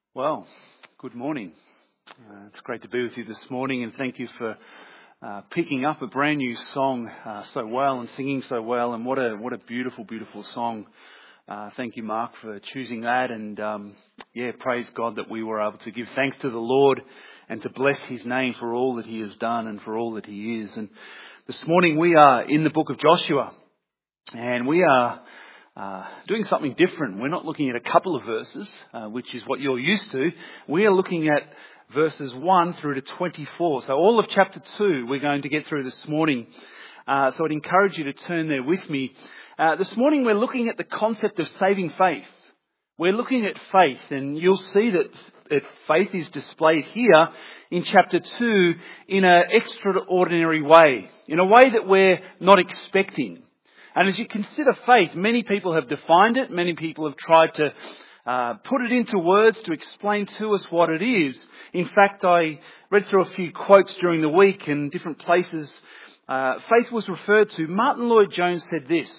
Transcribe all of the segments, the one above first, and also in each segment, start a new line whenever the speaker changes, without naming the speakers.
Well, good morning. It's great to be with you this morning, and thank you for picking up a brand new song so well and singing so well. And what a beautiful, beautiful song. Thank you, Mark, for choosing that. And praise God that we were able to give thanks to the Lord and to bless His name for all that He has done and for all that He is. And this morning we are in the book of Joshua, and we are doing something different. We're not looking at a couple of verses, which is what you're used to. We are looking at verses 1 through to 24. So all of chapter 2 we're going to get through this morning. So I'd encourage you to turn there with me. This morning we're looking at the concept of saving faith. We're looking at faith, and you'll see that faith is displayed here in chapter 2 in an extraordinary way, in a way that we're not expecting. And as you consider faith, many people have defined it. Many people have tried to put it into words to explain to us what it is. In fact, I read through a few quotes during the week in different places. Faith was referred to. Martin Lloyd-Jones said this: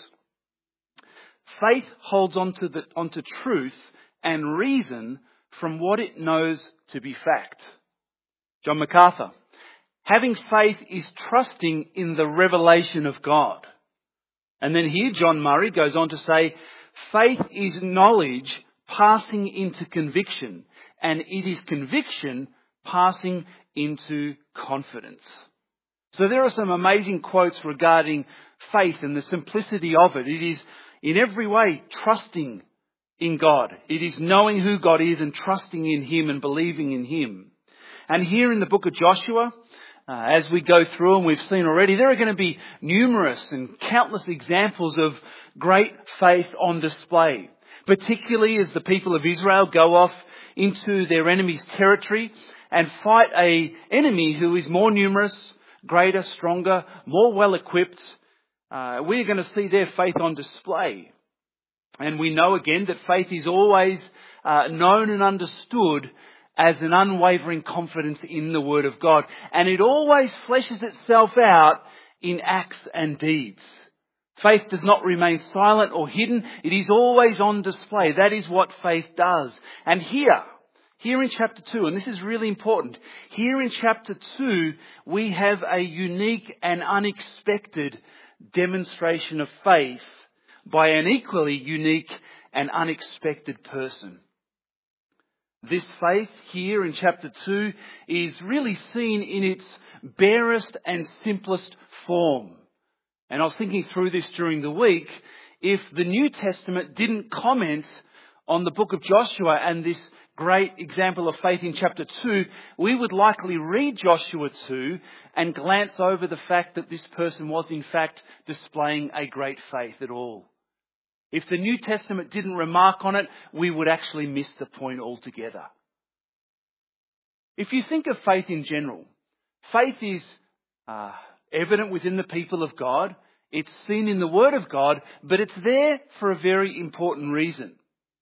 faith holds onto truth and reason from what it knows to be fact. John MacArthur: having faith is trusting in the revelation of God. And then here John Murray goes on to say, faith is knowledge passing into conviction, and it is conviction passing into confidence. So there are some amazing quotes regarding faith and the simplicity of it. It is in every way trusting in God. It is knowing who God is and trusting in Him and believing in Him. And here in the book of Joshua, as we go through, and we've seen already, there are going to be numerous and countless examples of great faith on display, particularly as the people of Israel go off into their enemy's territory and fight an enemy who is more numerous, greater, stronger, more well-equipped. We're going to see their faith on display. And we know again that faith is always known and understood as an unwavering confidence in the Word of God. And it always fleshes itself out in acts and deeds. Faith does not remain silent or hidden. It is always on display. That is what faith does. And here in chapter 2, and this is really important, here in chapter 2, we have a unique and unexpected demonstration of faith by an equally unique and unexpected person. This faith here in chapter 2 is really seen in its barest and simplest form. And I was thinking through this during the week. If the New Testament didn't comment on the book of Joshua and this great example of faith in chapter 2, we would likely read Joshua 2 and glance over the fact that this person was in fact displaying a great faith at all. If the New Testament didn't remark on it, we would actually miss the point altogether. If you think of faith in general, faith is evident within the people of God. It's seen in the Word of God, but it's there for a very important reason.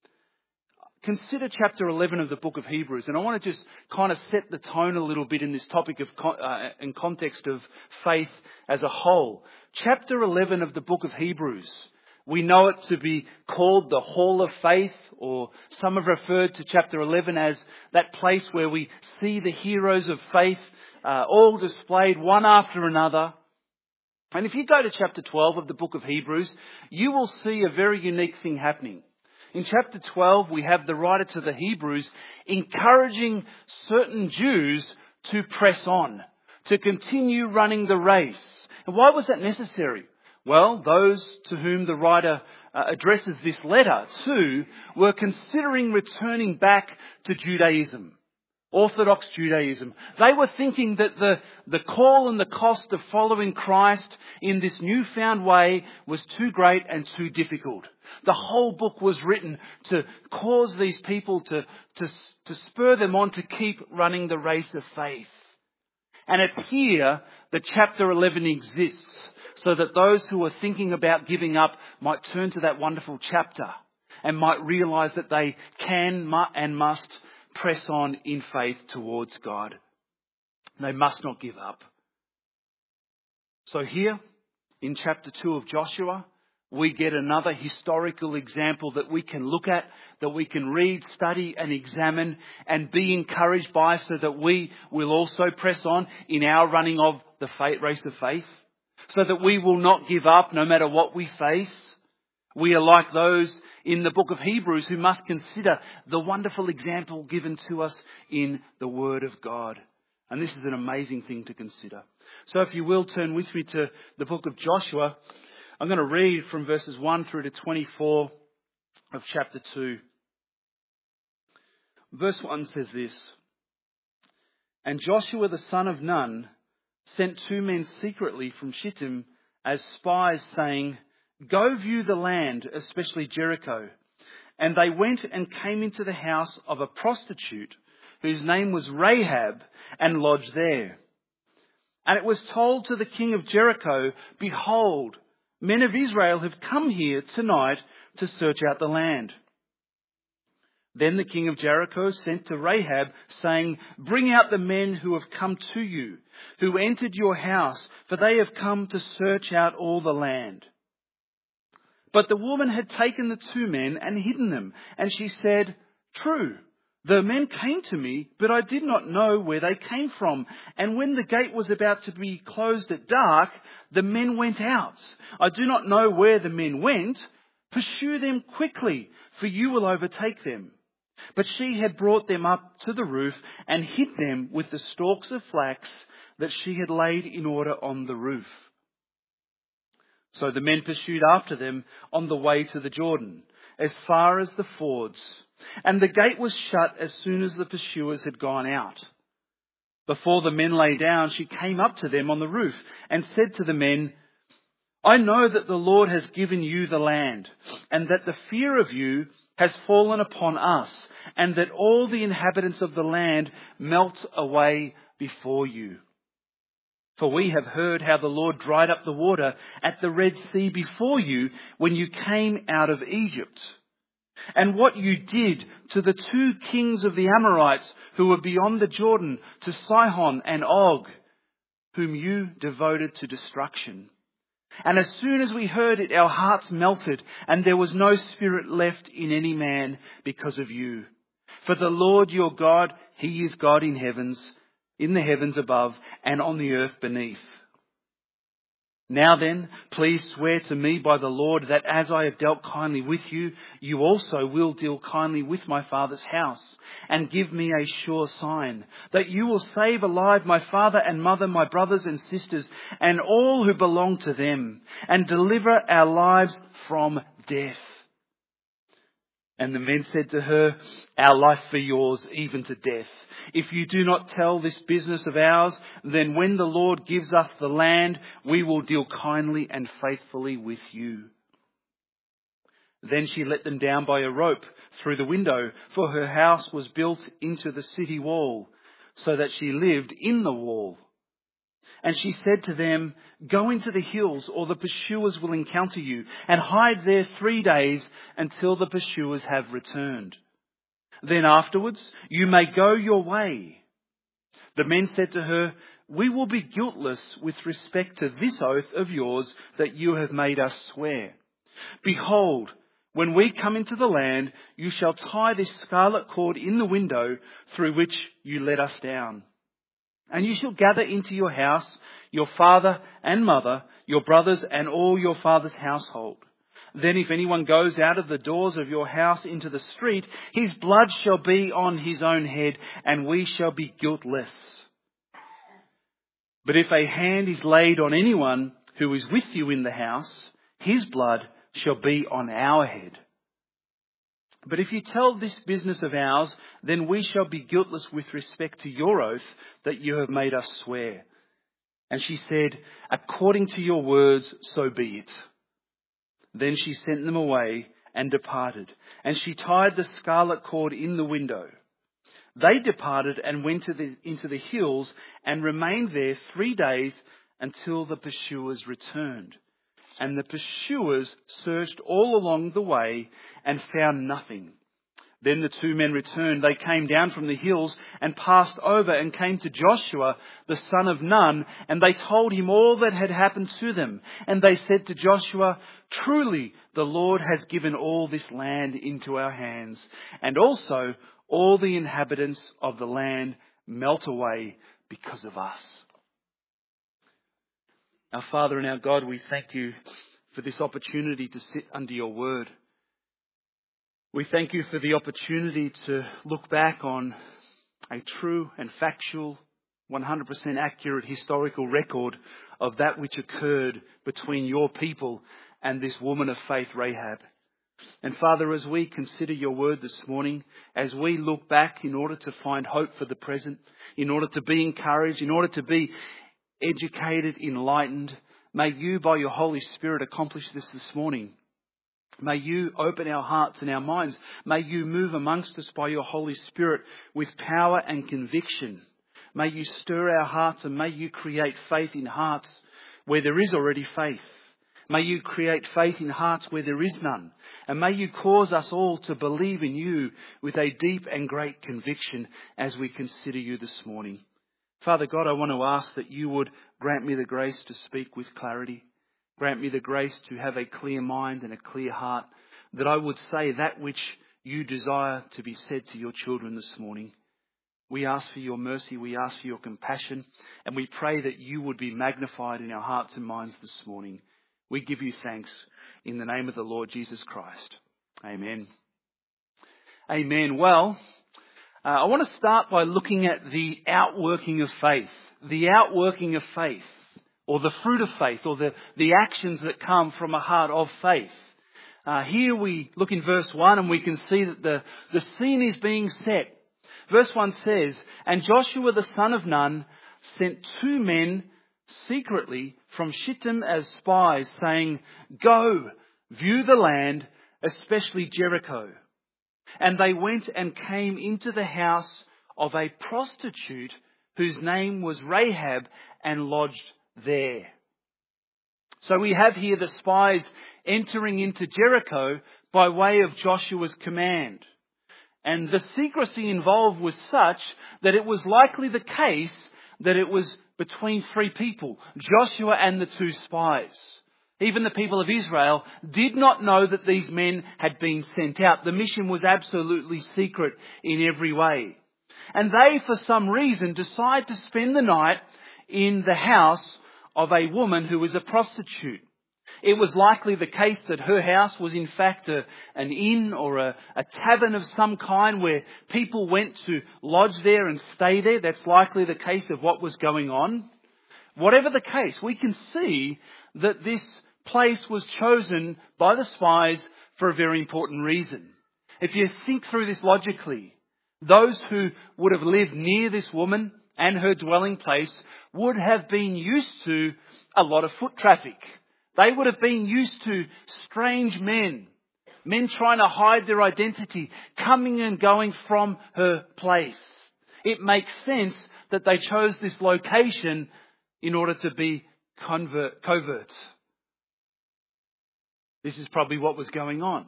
Consider chapter 11 of the book of Hebrews, and I want to just kind of set the tone a little bit in this topic of in context of faith as a whole. Chapter 11 of the book of Hebrews, we know it to be called the Hall of Faith, or some have referred to chapter 11 as that place where we see the heroes of faith all displayed one after another. And if you go to chapter 12 of the book of Hebrews, you will see a very unique thing happening. In chapter 12, we have the writer to the Hebrews encouraging certain Jews to press on, to continue running the race. And why was that necessary? Well, those to whom the writer addresses this letter to were considering returning back to Judaism, Orthodox Judaism. They were thinking that the call and the cost of following Christ in this newfound way was too great and too difficult. The whole book was written to cause these people to spur them on to keep running the race of faith. And it's here that chapter 11 exists, so that those who are thinking about giving up might turn to that wonderful chapter and might realise that they can and must press on in faith towards God. They must not give up. So here in chapter 2 of Joshua, we get another historical example that we can look at, that we can read, study and examine and be encouraged by, so that we will also press on in our running of the race of faith, so that we will not give up no matter what we face. We are like those in the book of Hebrews who must consider the wonderful example given to us in the Word of God. And this is an amazing thing to consider. So if you will, turn with me to the book of Joshua. I'm going to read from verses 1 through to 24 of chapter 2. Verse 1 says this: "And Joshua the son of Nun sent 2 men secretly from Shittim as spies, saying, 'Go view the land, especially Jericho.' And they went and came into the house of a prostitute whose name was Rahab, and lodged there. And it was told to the king of Jericho, 'Behold, men of Israel have come here tonight to search out the land.' Then the king of Jericho sent to Rahab, saying, 'Bring out the men who have come to you, who entered your house, for they have come to search out all the land.' But the woman had taken the 2 men and hidden them, and she said, 'True, the men came to me, but I did not know where they came from. And when the gate was about to be closed at dark, the men went out. I do not know where the men went. Pursue them quickly, for you will overtake them.' But she had brought them up to the roof and hid them with the stalks of flax that she had laid in order on the roof. So the men pursued after them on the way to the Jordan, as far as the fords. And the gate was shut as soon as the pursuers had gone out. Before the men lay down, she came up to them on the roof and said to the men, 'I know that the Lord has given you the land, and that the fear of you has fallen upon us, and that all the inhabitants of the land melt away before you. For we have heard how the Lord dried up the water at the Red Sea before you when you came out of Egypt, and what you did to the 2 kings of the Amorites who were beyond the Jordan, to Sihon and Og, whom you devoted to destruction. And as soon as we heard it, our hearts melted, and there was no spirit left in any man because of you. For the Lord your God, He is God in the heavens above and on the earth beneath. Now then, please swear to me by the Lord that as I have dealt kindly with you, you also will deal kindly with my father's house, and give me a sure sign that you will save alive my father and mother, my brothers and sisters, and all who belong to them, and deliver our lives from death.' And the men said to her, 'Our life for yours, even to death. If you do not tell this business of ours, then when the Lord gives us the land, we will deal kindly and faithfully with you.' Then she let them down by a rope through the window, for her house was built into the city wall, so that she lived in the wall. And she said to them, 'Go into the hills, or the pursuers will encounter you, and hide there 3 days until the pursuers have returned. Then afterwards you may go your way.' The men said to her, 'We will be guiltless with respect to this oath of yours that you have made us swear. Behold, when we come into the land, you shall tie this scarlet cord in the window through which you let us down. And you shall gather into your house your father and mother, your brothers and all your father's household. Then if anyone goes out of the doors of your house into the street, his blood shall be on his own head, and we shall be guiltless. But if a hand is laid on anyone who is with you in the house, his blood shall be on our head. But if you tell this business of ours, then we shall be guiltless with respect to your oath that you have made us swear.' And she said, 'According to your words, so be it.' Then she sent them away and departed, and she tied the scarlet cord in the window. They departed and went into the hills and remained there 3 days until the pursuers returned. And the pursuers searched all along the way and found nothing. Then the two men returned. They came down from the hills and passed over and came to Joshua, the son of Nun, and they told him all that had happened to them. And they said to Joshua, "Truly, the Lord has given all this land into our hands, and also all the inhabitants of the land melt away because of us." Our Father and our God, we thank you for this opportunity to sit under your word. We thank you for the opportunity to look back on a true and factual, 100% accurate historical record of that which occurred between your people and this woman of faith, Rahab. And Father, as we consider your word this morning, as we look back in order to find hope for the present, in order to be encouraged, in order to be educated, enlightened, may you by your Holy Spirit accomplish this morning. May you open our hearts and our minds. May you move amongst us by your Holy Spirit with power and conviction. May you stir our hearts and may you create faith in hearts where there is already faith. May you create faith in hearts where there is none. And may you cause us all to believe in you with a deep and great conviction as we consider you this morning. Father God, I want to ask that you would grant me the grace to speak with clarity. Grant me the grace to have a clear mind and a clear heart, that I would say that which you desire to be said to your children this morning. We ask for your mercy, we ask for your compassion, and we pray that you would be magnified in our hearts and minds this morning. We give you thanks in the name of the Lord Jesus Christ. Amen. Amen. Well, I want to start by looking at the outworking of faith. The outworking of faith, or the fruit of faith, or the actions that come from a heart of faith. Here we look in verse 1 and we can see that the scene is being set. Verse 1 says, "And Joshua the son of Nun sent 2 men secretly from Shittim as spies, saying, 'Go, view the land, especially Jericho.' And they went and came into the house of a prostitute whose name was Rahab, and lodged there." So we have here the spies entering into Jericho by way of Joshua's command. And the secrecy involved was such that it was likely the case that it was between 3 people, Joshua and the 2 spies. Even the people of Israel did not know that these men had been sent out. The mission was absolutely secret in every way. And they, for some reason, decide to spend the night in the house of a woman who was a prostitute. It was likely the case that her house was in fact an inn or a tavern of some kind where people went to lodge there and stay there. That's likely the case of what was going on. Whatever the case, we can see that this place was chosen by the spies for a very important reason. If you think through this logically, those who would have lived near this woman and her dwelling place would have been used to a lot of foot traffic. They would have been used to strange men trying to hide their identity, coming and going from her place. It makes sense that they chose this location in order to be covert. This is probably what was going on.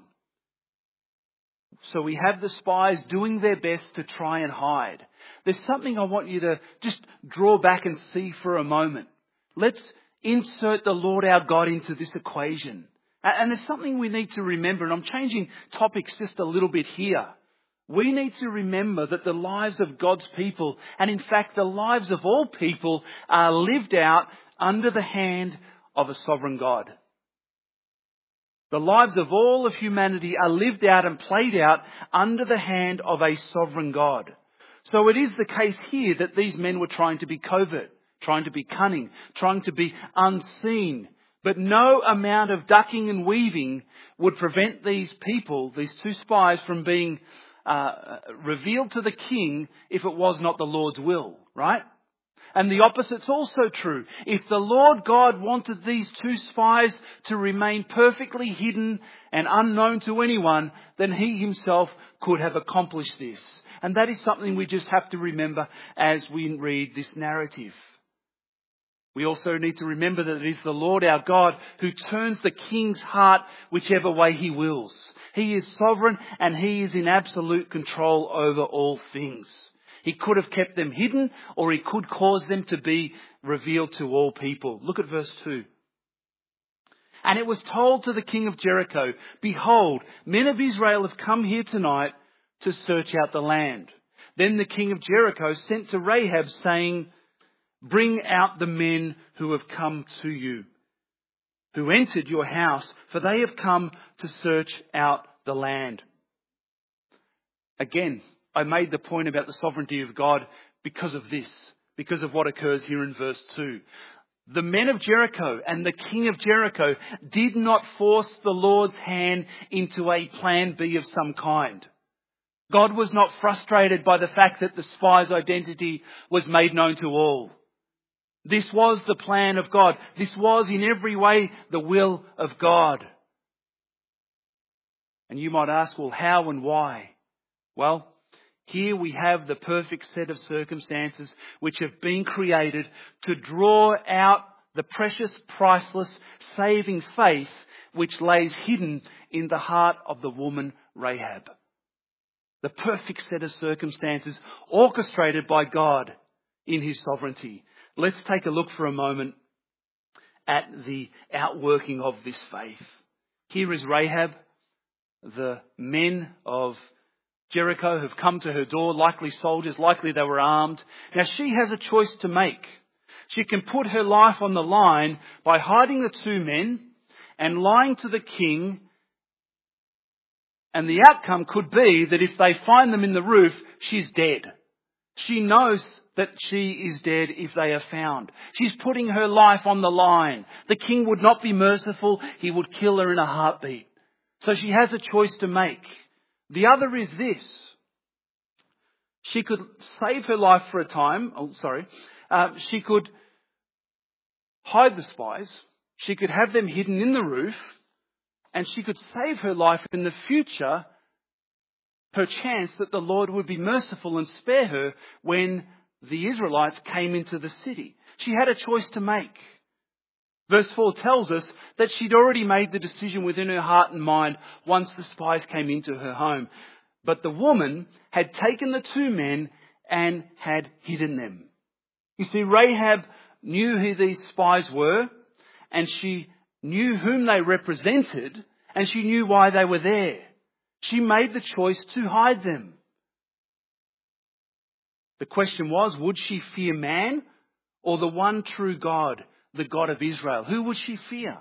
So we have the spies doing their best to try and hide. There's something I want you to just draw back and see for a moment. Let's insert the Lord our God into this equation. And there's something we need to remember, and I'm changing topics just a little bit here. We need to remember that the lives of God's people, and in fact the lives of all people, are lived out under the hand of a sovereign God. The lives of all of humanity are lived out and played out under the hand of a sovereign God. So it is the case here that these men were trying to be covert, trying to be cunning, trying to be unseen. But no amount of ducking and weaving would prevent these people, these 2 spies, from being revealed to the king if it was not the Lord's will, right? And the opposite's also true. If the Lord God wanted these 2 spies to remain perfectly hidden and unknown to anyone, then he himself could have accomplished this. And that is something we just have to remember as we read this narrative. We also need to remember that it is the Lord our God who turns the king's heart whichever way he wills. He is sovereign and he is in absolute control over all things. He could have kept them hidden, or he could cause them to be revealed to all people. Look at verse 2. And it was told to the king of Jericho, "Behold, men of Israel have come here tonight to search out the land." Then the king of Jericho sent to Rahab, saying, "Bring out the men who have come to you, who entered your house, for they have come to search out the land." Again, I made the point about the sovereignty of God because of this, because of what occurs here in verse 2. The men of Jericho and the king of Jericho did not force the Lord's hand into a plan B of some kind. God was not frustrated by the fact that the spy's identity was made known to all. This was the plan of God. This was in every way the will of God. And you might ask, well, how and why? Well, here we have the perfect set of circumstances which have been created to draw out the precious, priceless, saving faith which lays hidden in the heart of the woman Rahab. The perfect set of circumstances orchestrated by God in his sovereignty. Let's take a look for a moment at the outworking of this faith. Here is Rahab. The men of Jericho have come to her door, likely soldiers, likely they were armed. Now she has a choice to make. She can put her life on the line by hiding the two men and lying to the king. And the outcome could be that if they find them in the roof, she's dead. She knows that she is dead if they are found. She's putting her life on the line. The king would not be merciful. He would kill her in a heartbeat. So she has a choice to make. The other is this. She could save her life for a time. She could hide the spies. She could have them hidden in the roof. And she could save her life in the future, perchance that the Lord would be merciful and spare her when the Israelites came into the city. She had a choice to make. Verse 4 tells us that she'd already made the decision within her heart and mind once the spies came into her home. But the woman had taken the two men and had hidden them. You see, Rahab knew who these spies were, and she knew whom they represented, and she knew why they were there. She made the choice to hide them. The question was, would she fear man or the one true God, the God of Israel? Who would she fear?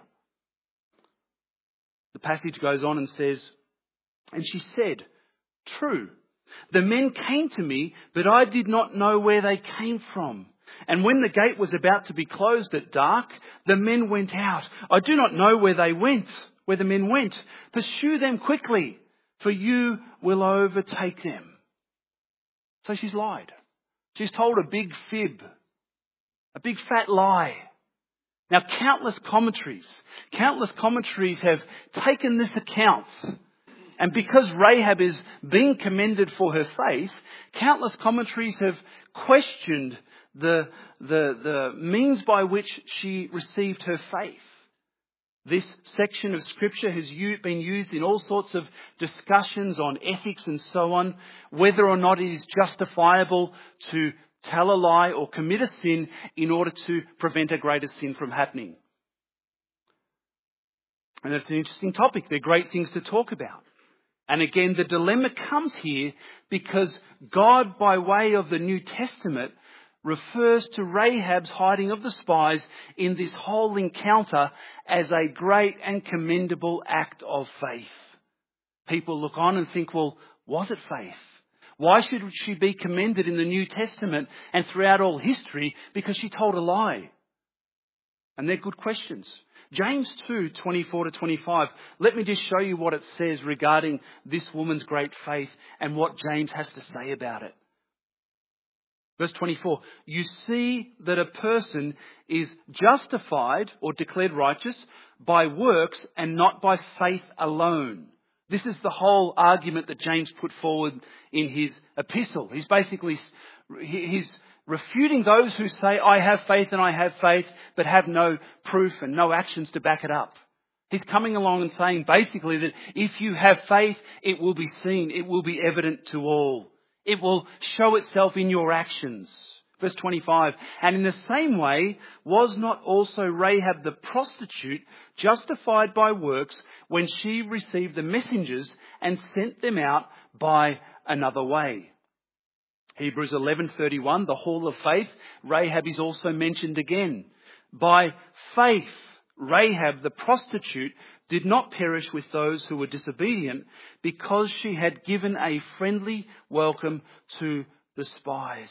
The passage goes on and says, "And she said, 'True, the men came to me, but I did not know where they came from. And when the gate was about to be closed at dark, the men went out. I do not know where the men went. Pursue them quickly, for you will overtake them.'" So she's lied. She's told a big fib, a big fat lie. Now, countless commentaries have taken this account. And because Rahab is being commended for her faith, countless commentaries have questioned the means by which she received her faith. This section of Scripture has been used in all sorts of discussions on ethics and so on, whether or not it is justifiable to tell a lie or commit a sin in order to prevent a greater sin from happening. And it's an interesting topic. They're great things to talk about. And again, the dilemma comes here because God, by way of the New Testament, refers to Rahab's hiding of the spies in this whole encounter as a great and commendable act of faith. People look on and think, well, was it faith? Why should she be commended in the New Testament and throughout all history? Because she told a lie. And they're good questions. James 2:24-25. Let me just show you what it says regarding this woman's great faith and what James has to say about it. Verse 24, "You see that a person is justified or declared righteous by works and not by faith alone." This is the whole argument that James put forward in his epistle. He's refuting those who say, I have faith and I have faith, but have no proof and no actions to back it up. He's coming along and saying basically that if you have faith, it will be seen, it will be evident to all. It will show itself in your actions. Verse 25, and in the same way, was not also Rahab the prostitute justified by works when she received the messengers and sent them out by another way? Hebrews 11:31, the hall of faith, Rahab is also mentioned again. By faith, Rahab the prostitute did not perish with those who were disobedient because she had given a friendly welcome to the spies.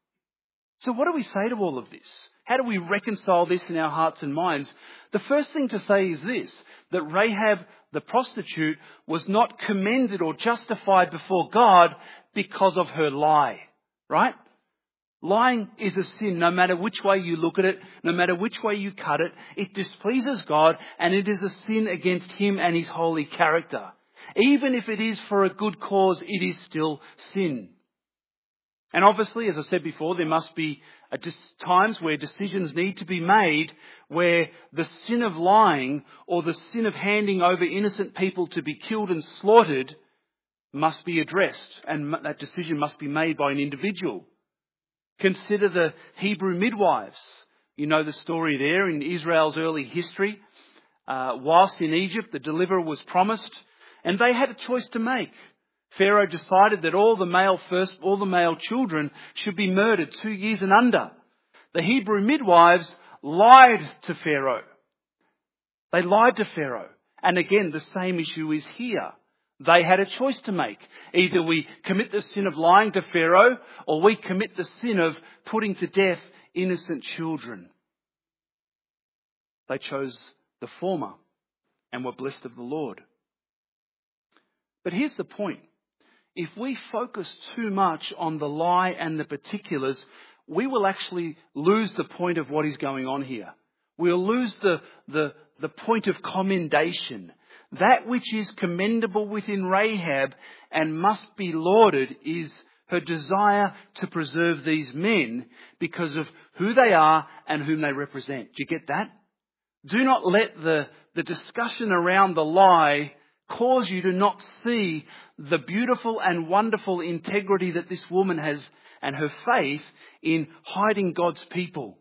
So what do we say to all of this? How do we reconcile this in our hearts and minds? The first thing to say is this, that Rahab the prostitute was not commended or justified before God because of her lie, right? Lying is a sin, no matter which way you look at it, no matter which way you cut it. It displeases God and it is a sin against Him and His holy character. Even if it is for a good cause, it is still sin. And obviously, as I said before, there must be times where decisions need to be made where the sin of lying or the sin of handing over innocent people to be killed and slaughtered must be addressed, and that decision must be made by an individual. Consider the Hebrew midwives. You know the story there in Israel's early history. Whilst in Egypt, the deliverer was promised, and they had a choice to make. Pharaoh decided that all the male children should be murdered 2 years and under. The Hebrew midwives lied to Pharaoh. They lied to Pharaoh. And again, the same issue is here. They had a choice to make. Either we commit the sin of lying to Pharaoh, or we commit the sin of putting to death innocent children. They chose the former and were blessed of the Lord. But here's the point. If we focus too much on the lie and the particulars, we will actually lose the point of what is going on here. We'll lose the point of commendation. That which is commendable within Rahab and must be lauded is her desire to preserve these men because of who they are and whom they represent. Do you get that? Do not let the discussion around the lie cause you to not see the beautiful and wonderful integrity that this woman has and her faith in hiding God's people.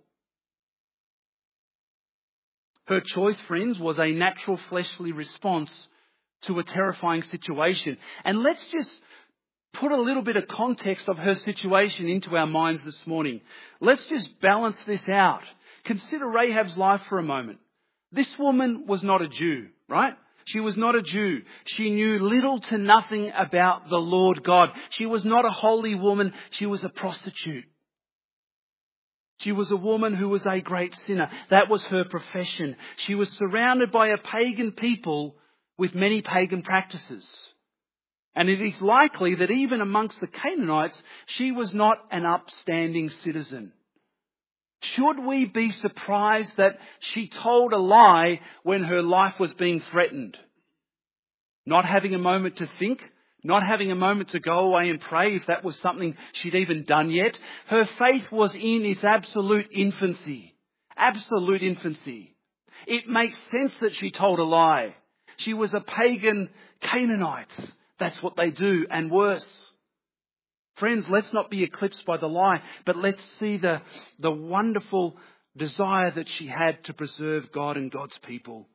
Her choice, friends, was a natural fleshly response to a terrifying situation. And let's just put a little bit of context of her situation into our minds this morning. Let's just balance this out. Consider Rahab's life for a moment. This woman was not a Jew, right? She was not a Jew. She knew little to nothing about the Lord God. She was not a holy woman. She was a prostitute. She was a woman who was a great sinner. That was her profession. She was surrounded by a pagan people with many pagan practices. And it is likely that even amongst the Canaanites, she was not an upstanding citizen. Should we be surprised that she told a lie when her life was being threatened? Not having a moment to think, not having a moment to go away and pray if that was something she'd even done yet. Her faith was in its absolute infancy. Absolute infancy. It makes sense that she told a lie. She was a pagan Canaanite. That's what they do, and worse. Friends, let's not be eclipsed by the lie, but let's see the wonderful desire that she had to preserve God and God's people.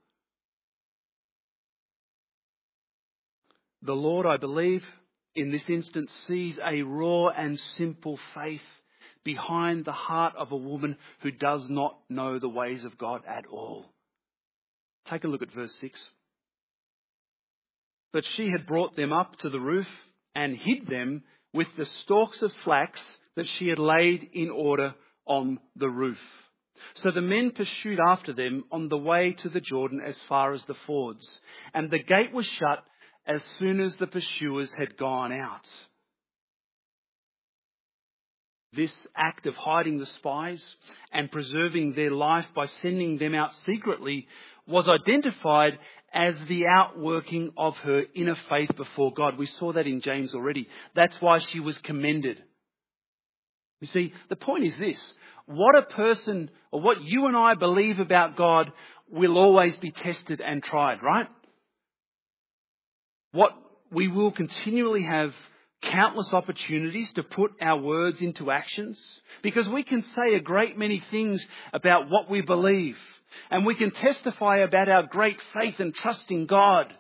The Lord, I believe, in this instance sees a raw and simple faith behind the heart of a woman who does not know the ways of God at all. Take a look at verse 6. But she had brought them up to the roof and hid them with the stalks of flax that she had laid in order on the roof. So the men pursued after them on the way to the Jordan as far as the fords, and the gate was shut as soon as the pursuers had gone out. This act of hiding the spies and preserving their life by sending them out secretly was identified as the outworking of her inner faith before God. We saw that in James already. That's why she was commended. You see, the point is this. What a person, or what you and I believe about God, will always be tested and tried, right? What we will continually have countless opportunities to put our words into actions, because we can say a great many things about what we believe, and we can testify about our great faith and trust in God.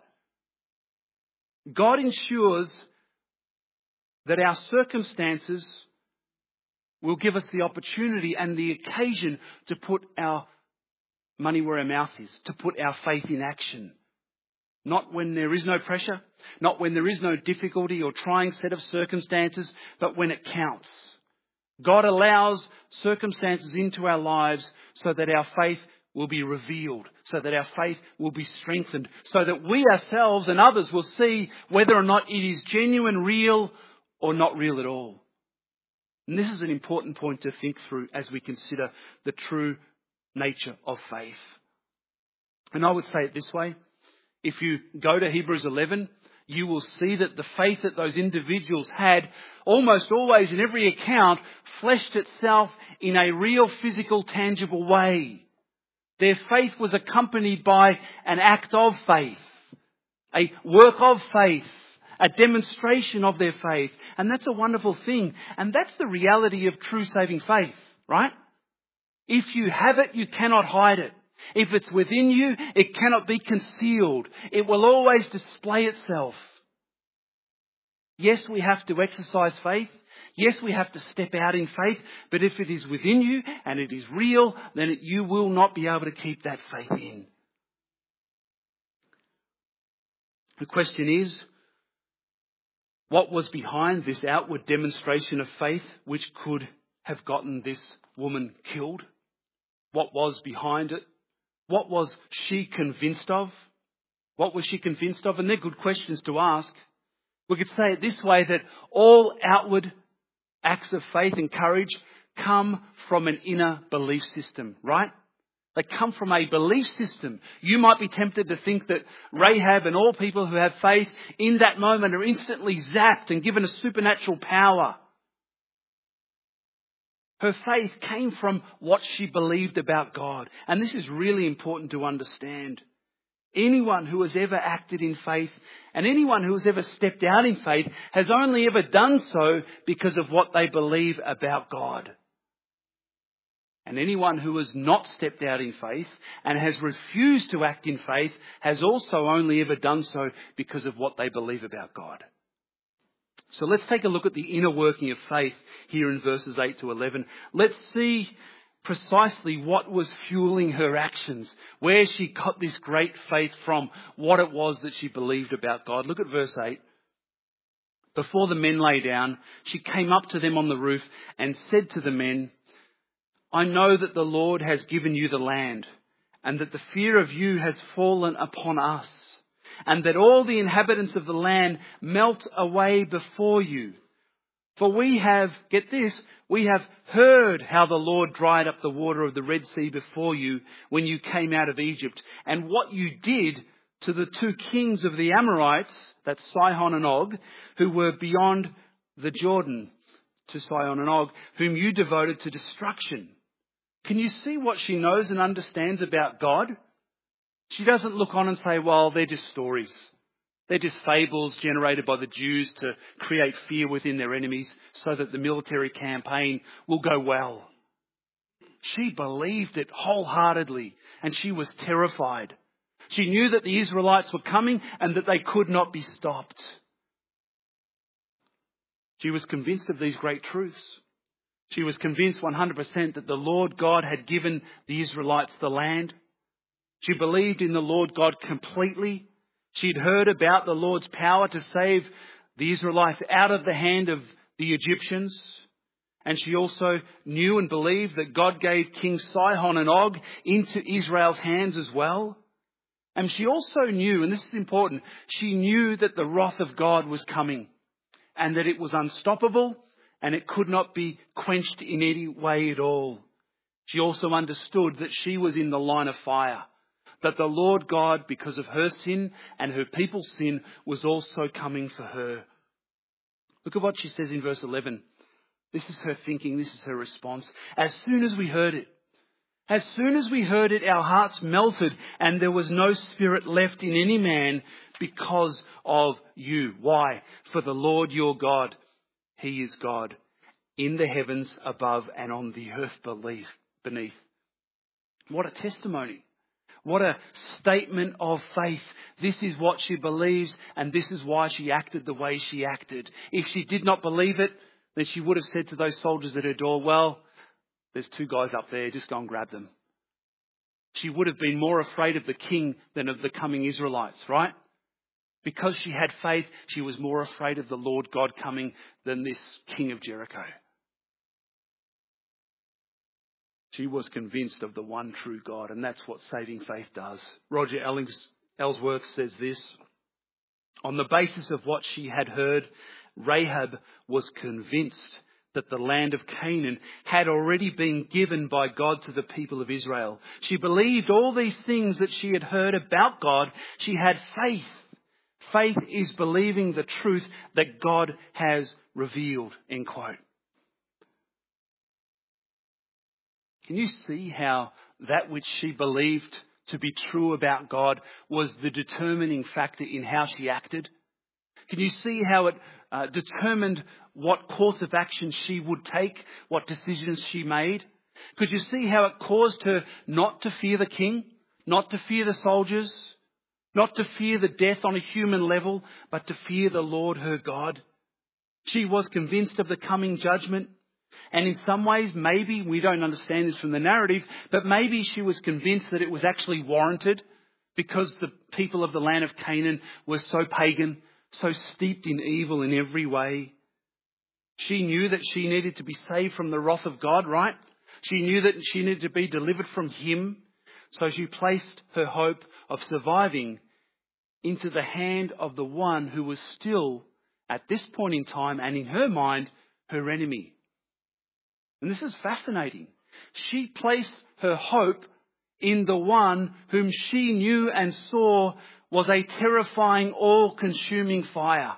God ensures that our circumstances will give us the opportunity and the occasion to put our money where our mouth is, to put our faith in action. Not when there is no pressure, not when there is no difficulty or trying set of circumstances, but when it counts. God allows circumstances into our lives so that our faith will be revealed, so that our faith will be strengthened, so that we ourselves and others will see whether or not it is genuine, real, or not real at all. And this is an important point to think through as we consider the true nature of faith. And I would say it this way. If you go to Hebrews 11, you will see that the faith that those individuals had, almost always in every account, fleshed itself in a real, physical, tangible way. Their faith was accompanied by an act of faith, a work of faith, a demonstration of their faith. And that's a wonderful thing. And that's the reality of true saving faith, right? If you have it, you cannot hide it. If it's within you, it cannot be concealed. It will always display itself. Yes, we have to exercise faith. Yes, we have to step out in faith. But if it is within you and it is real, then you will not be able to keep that faith in. The question is, what was behind this outward demonstration of faith which could have gotten this woman killed? What was behind it? What was she convinced of? What was she convinced of? And they're good questions to ask. We could say it this way, that all outward acts of faith and courage come from an inner belief system, right? They come from a belief system. You might be tempted to think that Rahab and all people who have faith in that moment are instantly zapped and given a supernatural power. Her faith came from what she believed about God. And this is really important to understand. Anyone who has ever acted in faith and anyone who has ever stepped out in faith has only ever done so because of what they believe about God. And anyone who has not stepped out in faith and has refused to act in faith has also only ever done so because of what they believe about God. So let's take a look at the inner working of faith here in verses 8 to 11. Let's see precisely what was fueling her actions, where she got this great faith from, what it was that she believed about God. Look at verse 8. Before the men lay down, she came up to them on the roof and said to the men, I know that the Lord has given you the land, and that the fear of you has fallen upon us, and that all the inhabitants of the land melt away before you. For we have, get this, we have heard how the Lord dried up the water of the Red Sea before you when you came out of Egypt, and what you did to the two kings of the Amorites, that's Sihon and Og, who were beyond the Jordan, to Sihon and Og, whom you devoted to destruction. Can you see what she knows and understands about God? She doesn't look on and say, well, they're just stories. They're just fables generated by the Jews to create fear within their enemies so that the military campaign will go well. She believed it wholeheartedly and she was terrified. She knew that the Israelites were coming and that they could not be stopped. She was convinced of these great truths. She was convinced 100% that the Lord God had given the Israelites the land. She believed in the Lord God completely. She'd heard about the Lord's power to save the Israelites out of the hand of the Egyptians. And she also knew and believed that God gave King Sihon and Og into Israel's hands as well. And she also knew, and this is important, she knew that the wrath of God was coming and that it was unstoppable and it could not be quenched in any way at all. She also understood that she was in the line of fire, that the Lord God, because of her sin and her people's sin, was also coming for her. Look at what she says in verse 11. This is her thinking. This is her response. As soon as we heard it, our hearts melted and there was no spirit left in any man because of you. Why? For the Lord your God, He is God in the heavens above and on the earth beneath. What a testimony. What a statement of faith. This is what she believes and this is why she acted the way she acted. If she did not believe it, then she would have said to those soldiers at her door, well, there's 2 guys up there, just go and grab them. She would have been more afraid of the king than of the coming Israelites, right? Because she had faith, she was more afraid of the Lord God coming than this king of Jericho. She was convinced of the one true God, and that's what saving faith does. Roger Ellsworth says this: on the basis of what she had heard, Rahab was convinced that the land of Canaan had already been given by God to the people of Israel. She believed all these things that she had heard about God. She had faith. Faith is believing the truth that God has revealed, end quote. Can you see how that which she believed to be true about God was the determining factor in how she acted? Can you see how it determined what course of action she would take, what decisions she made? Could you see how it caused her not to fear the king, not to fear the soldiers, not to fear the death on a human level, but to fear the Lord her God? She was convinced of the coming judgment. And in some ways, maybe, we don't understand this from the narrative, but maybe she was convinced that it was actually warranted because the people of the land of Canaan were so pagan, so steeped in evil in every way. She knew that she needed to be saved from the wrath of God, right? She knew that she needed to be delivered from Him. So she placed her hope of surviving into the hand of the one who was still, at this point in time and in her mind, her enemy. And this is fascinating. She placed her hope in the one whom she knew and saw was a terrifying, all-consuming fire.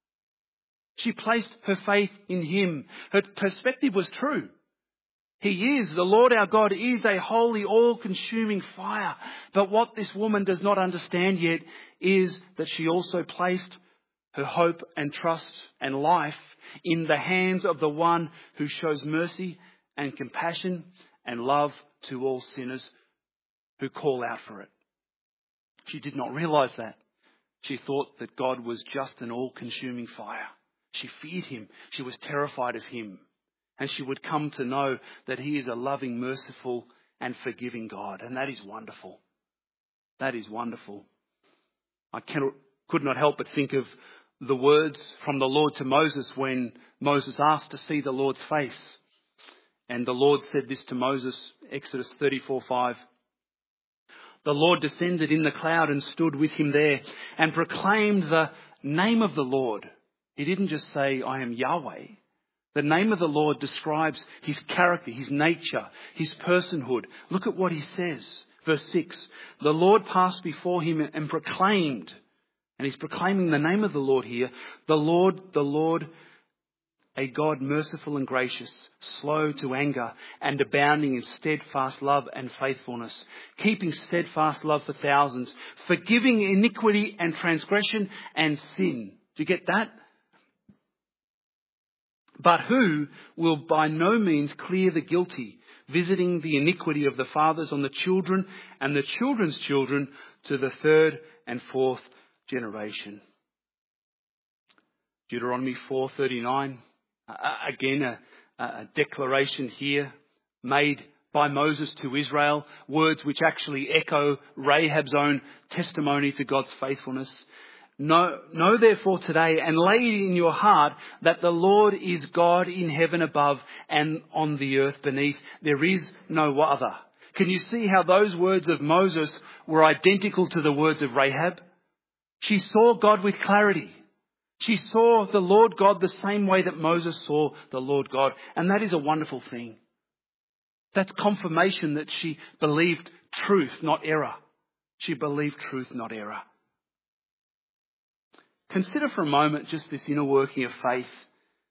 She placed her faith in Him. Her perspective was true. He is, the Lord our God is a holy, all-consuming fire. But what this woman does not understand yet is that she also placed her hope and trust and life in the hands of the one who shows mercy and compassion and love to all sinners who call out for it. She did not realize that. She thought that God was just an all-consuming fire. She feared Him. She was terrified of Him. And she would come to know that He is a loving, merciful and forgiving God. And that is wonderful. That is wonderful. I could not help but think of the words from the Lord to Moses when Moses asked to see the Lord's face. And the Lord said this to Moses, Exodus 34:5. The Lord descended in the cloud and stood with him there and proclaimed the name of the Lord. He didn't just say, I am Yahweh. The name of the Lord describes His character, His nature, His personhood. Look at what He says. Verse 6. The Lord passed before him and proclaimed, and He's proclaiming the name of the Lord here, the Lord, a God merciful and gracious, slow to anger and abounding in steadfast love and faithfulness, keeping steadfast love for thousands, forgiving iniquity and transgression and sin. Do you get that? But who will by no means clear the guilty, visiting the iniquity of the fathers on the children and the children's children to the 3rd and 4th generation. Deuteronomy 4:39. Again, a declaration here made by Moses to Israel, words which actually echo Rahab's own testimony to God's faithfulness. Know therefore today and lay it in your heart that the Lord is God in heaven above and on the earth beneath. There is no other. Can you see how those words of Moses were identical to the words of Rahab? She saw God with clarity. She saw the Lord God the same way that Moses saw the Lord God. And that is a wonderful thing. That's confirmation that she believed truth, not error. She believed truth, not error. Consider for a moment just this inner working of faith.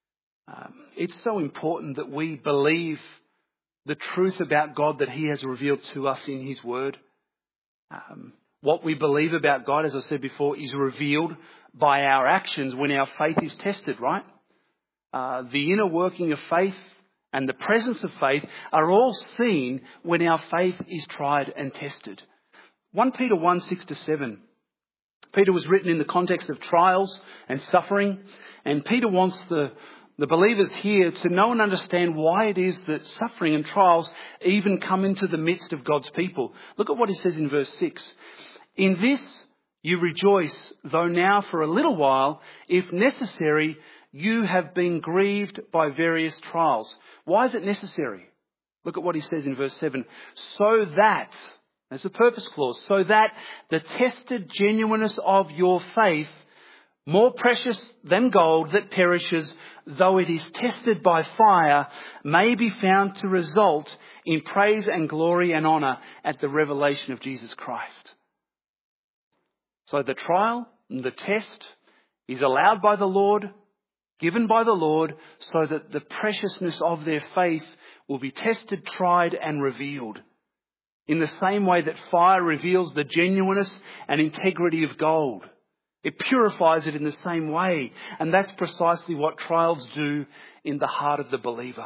It's so important that we believe the truth about God that He has revealed to us in His Word. What we believe about God, as I said before, is revealed by our actions when our faith is tested, right? The inner working of faith and the presence of faith are all seen when our faith is tried and tested. 1 Peter 1, 6-7. Peter was written in the context of trials and suffering, and Peter wants the believers here to know and understand why it is that suffering and trials even come into the midst of God's people. Look at what he says in verse 6. In this you rejoice, though now for a little while, if necessary, you have been grieved by various trials. Why is it necessary? Look at what he says in verse 7. So that, that's the purpose clause, so that the tested genuineness of your faith, more precious than gold that perishes, though it is tested by fire, may be found to result in praise and glory and honour at the revelation of Jesus Christ. So the trial and the test is allowed by the Lord, given by the Lord, so that the preciousness of their faith will be tested, tried and revealed. In the same way that fire reveals the genuineness and integrity of gold. It purifies it in the same way. And that's precisely what trials do in the heart of the believer.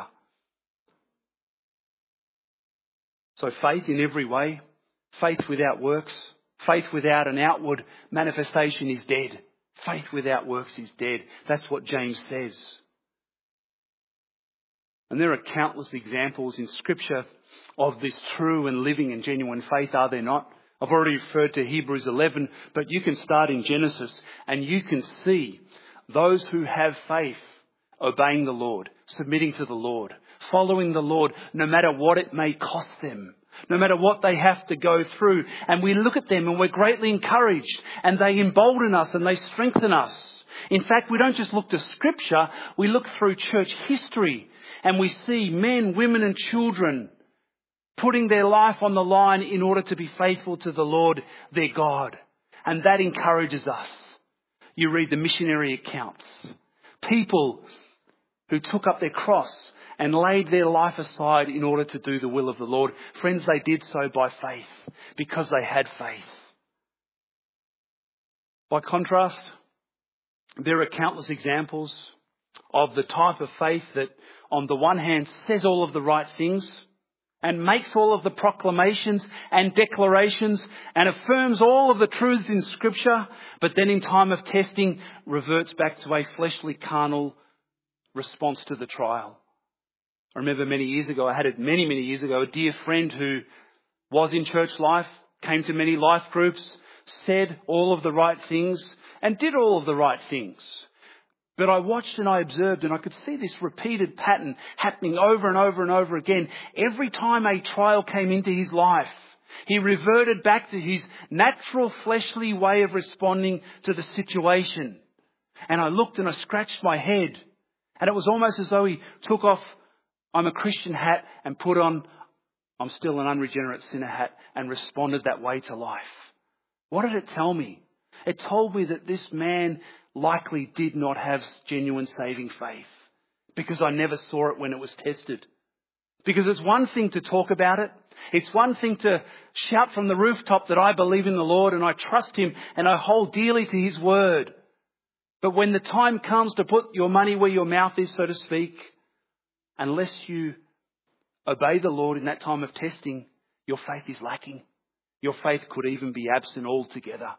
So faith in every way, faith without works, faith without an outward manifestation is dead. Faith without works is dead. That's what James says. And there are countless examples in Scripture of this true and living and genuine faith, are there not? I've already referred to Hebrews 11, but you can start in Genesis and you can see those who have faith obeying the Lord, submitting to the Lord, following the Lord, no matter what it may cost them, no matter what they have to go through. And we look at them and we're greatly encouraged, and they embolden us and they strengthen us. In fact, we don't just look to Scripture, we look through church history and we see men, women and children putting their life on the line in order to be faithful to the Lord, their God. And that encourages us. You read the missionary accounts. People who took up their cross and laid their life aside in order to do the will of the Lord. Friends, they did so by faith, because they had faith. By contrast, there are countless examples of the type of faith that on the one hand says all of the right things and makes all of the proclamations and declarations and affirms all of the truths in Scripture, but then in time of testing reverts back to a fleshly, carnal response to the trial. I remember many years ago, many years ago, a dear friend who was in church life, came to many life groups, said all of the right things and did all of the right things. But I watched and I observed and I could see this repeated pattern happening over and over and over again. Every time a trial came into his life, he reverted back to his natural fleshly way of responding to the situation. And I looked and I scratched my head. And it was almost as though he took off, I'm a Christian hat, and put on, I'm still an unregenerate sinner hat, and responded that way to life. What did it tell me? It told me that this man likely did not have genuine saving faith, because I never saw it when it was tested. Because it's one thing to talk about it. It's one thing to shout from the rooftop that I believe in the Lord and I trust Him and I hold dearly to His word. But when the time comes to put your money where your mouth is, so to speak, unless you obey the Lord in that time of testing, your faith is lacking. Your faith could even be absent altogether.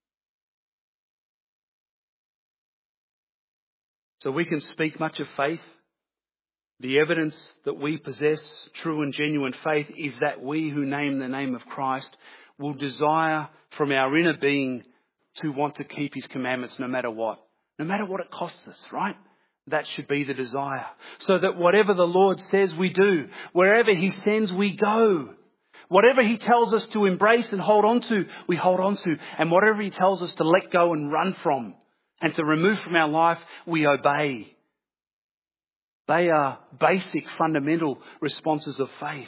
So we can speak much of faith. The evidence that we possess true and genuine faith is that we who name the name of Christ will desire from our inner being to want to keep His commandments no matter what. No matter what it costs us, right? That should be the desire. So that whatever the Lord says we do, wherever He sends we go. Whatever He tells us to embrace and hold on to, we hold on to. And whatever He tells us to let go and run from and to remove from our life, we obey. They are basic, fundamental responses of faith.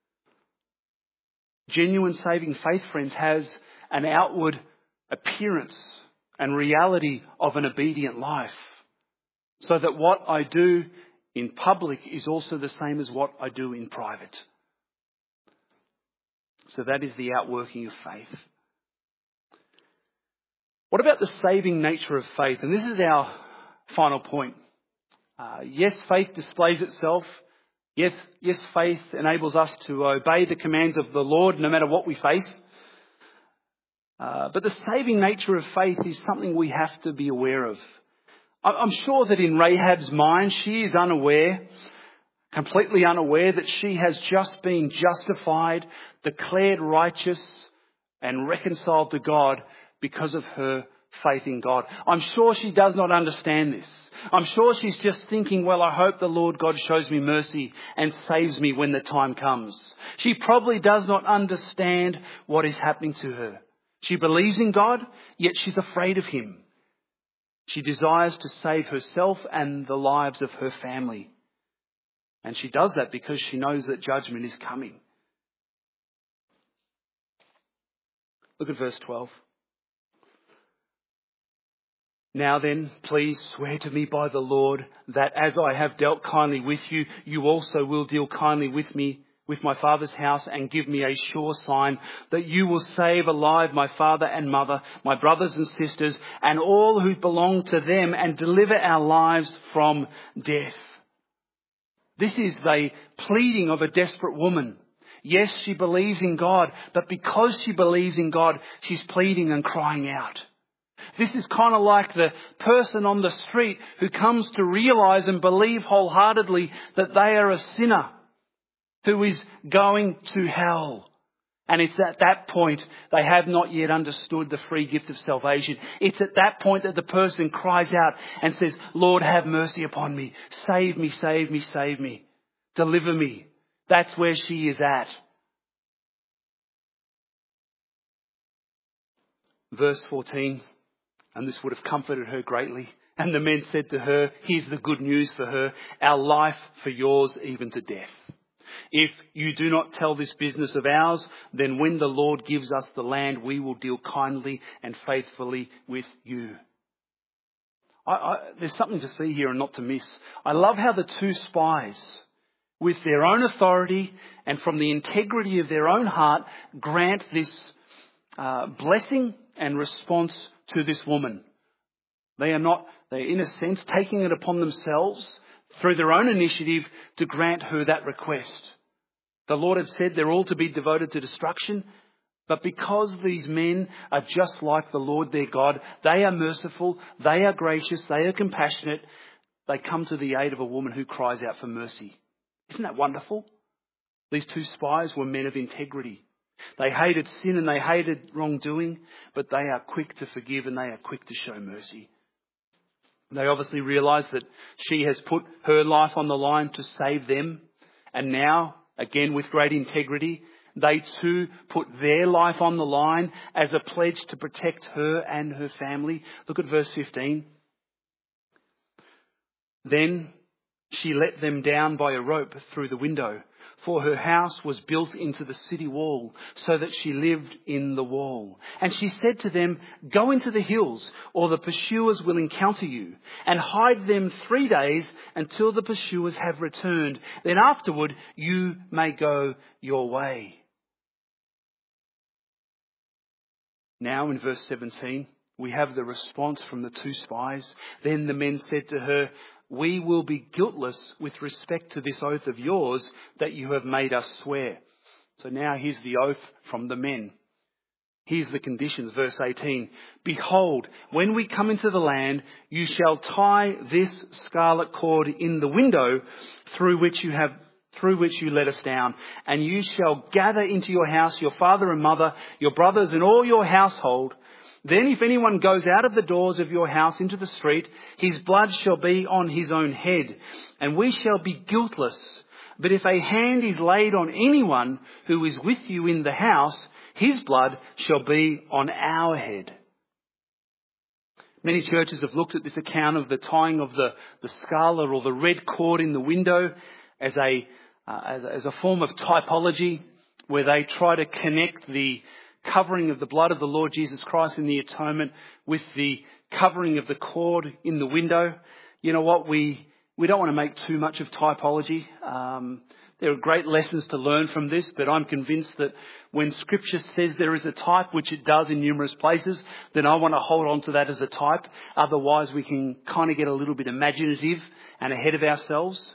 Genuine saving faith, friends, has an outward appearance and reality of an obedient life. so that what I do in public is also the same as what I do in private. So that is the outworking of faith. What about the saving nature of faith? And this is our final point. Yes, faith displays itself. Yes, faith enables us to obey the commands of the Lord no matter what we face. But the saving nature of faith is something we have to be aware of. I'm sure that in Rahab's mind, she is completely unaware that she has just been justified, declared righteous and reconciled to God because of her faith in God. I'm sure she does not understand this. I'm sure she's just thinking, well, I hope the Lord God shows me mercy and saves me when the time comes. She probably does not understand what is happening to her. She believes in God, yet she's afraid of him. She desires to save herself and the lives of her family. And she does that because she knows that judgment is coming. Look at verse 12. Now then, please swear to me by the Lord that as I have dealt kindly with you, you also will deal kindly with me, with my father's house, and give me a sure sign that you will save alive my father and mother, my brothers and sisters, and all who belong to them, and deliver our lives from death. This is the pleading of a desperate woman. Yes, she believes in God, but because she believes in God, she's pleading and crying out. This is kind of like the person on the street who comes to realize and believe wholeheartedly that they are a sinner who is going to hell. And it's at that point they have not yet understood the free gift of salvation. It's at that point that the person cries out and says, Lord, have mercy upon me. Save me, save me, save me. Deliver me. That's where she is at. Verse 14. And this would have comforted her greatly. And the men said to her, here's the good news for her, our life for yours, even to death. If you do not tell this business of ours, then when the Lord gives us the land, we will deal kindly and faithfully with you. There's something to see here and not to miss. I love how the two spies, with their own authority and from the integrity of their own heart, grant this blessing and response to this woman. They're in a sense taking it upon themselves through their own initiative to grant her that request. The Lord had said they're all to be devoted to destruction, but because these men are just like the Lord their God, they are merciful, they are gracious, they are compassionate, they come to the aid of a woman who cries out for mercy. Isn't that wonderful? These two spies were men of integrity. They hated sin and they hated wrongdoing, but they are quick to forgive and they are quick to show mercy. They obviously realise that she has put her life on the line to save them. And now, again with great integrity, they too put their life on the line as a pledge to protect her and her family. Look at verse 15. Then she let them down by a rope through the window, for her house was built into the city wall, so that she lived in the wall. And she said to them, go into the hills, or the pursuers will encounter you, and hide them 3 days until the pursuers have returned. Then afterward you may go your way. Now in verse 17, we have the response from the two spies. Then the men said to her, we will be guiltless with respect to this oath of yours that you have made us swear. So now here's the oath from the men. Here's the conditions, verse 18. Behold, when we come into the land, you shall tie this scarlet cord in the window through which you let us down, and you shall gather into your house your father and mother, your brothers and all your household. Then if anyone goes out of the doors of your house into the street, his blood shall be on his own head, and we shall be guiltless. But if a hand is laid on anyone who is with you in the house, his blood shall be on our head. Many churches have looked at this account of the tying of the scarlet or the red cord in the window as a form of typology, where they try to connect the covering of the blood of the Lord Jesus Christ in the atonement with the covering of the cord in the window. you know what, we don't want to make too much of typology. There are great lessons to learn from this, but I'm convinced that when Scripture says there is a type, which it does in numerous places, then I want to hold on to that as a type. Otherwise, we can kind of get a little bit imaginative and ahead of ourselves.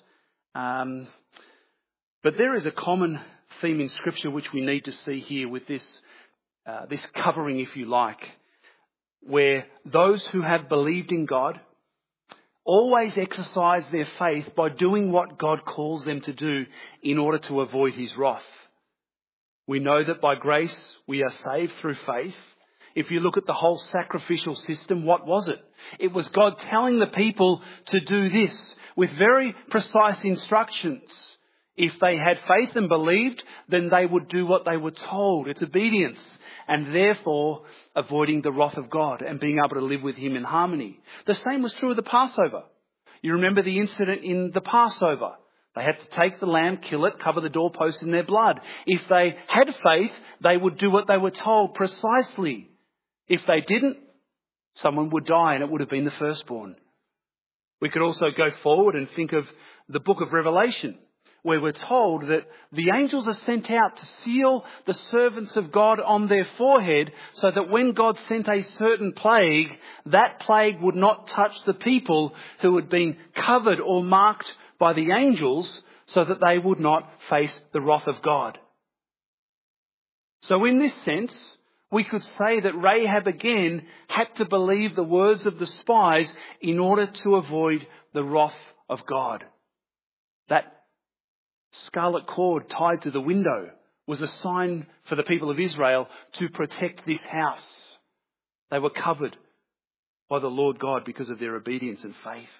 But there is a common theme in Scripture which we need to see here with this covering, if you like, where those who have believed in God always exercise their faith by doing what God calls them to do in order to avoid his wrath. We know that by grace we are saved through faith. If you look at the whole sacrificial system, what was it? It was God telling the people to do this with very precise instructions. If they had faith and believed, then they would do what they were told. It's obedience, and therefore avoiding the wrath of God and being able to live with him in harmony. The same was true of the Passover. You remember the incident in the Passover. They had to take the lamb, kill it, cover the doorpost in their blood. If they had faith, they would do what they were told precisely. If they didn't, someone would die, and it would have been the firstborn. We could also go forward and think of the book of Revelation, where we're told that the angels are sent out to seal the servants of God on their forehead so that when God sent a certain plague, that plague would not touch the people who had been covered or marked by the angels so that they would not face the wrath of God. So in this sense, we could say that Rahab again had to believe the words of the spies in order to avoid the wrath of God. That scarlet cord tied to the window was a sign for the people of Israel to protect this house. They were covered by the Lord God because of their obedience and faith.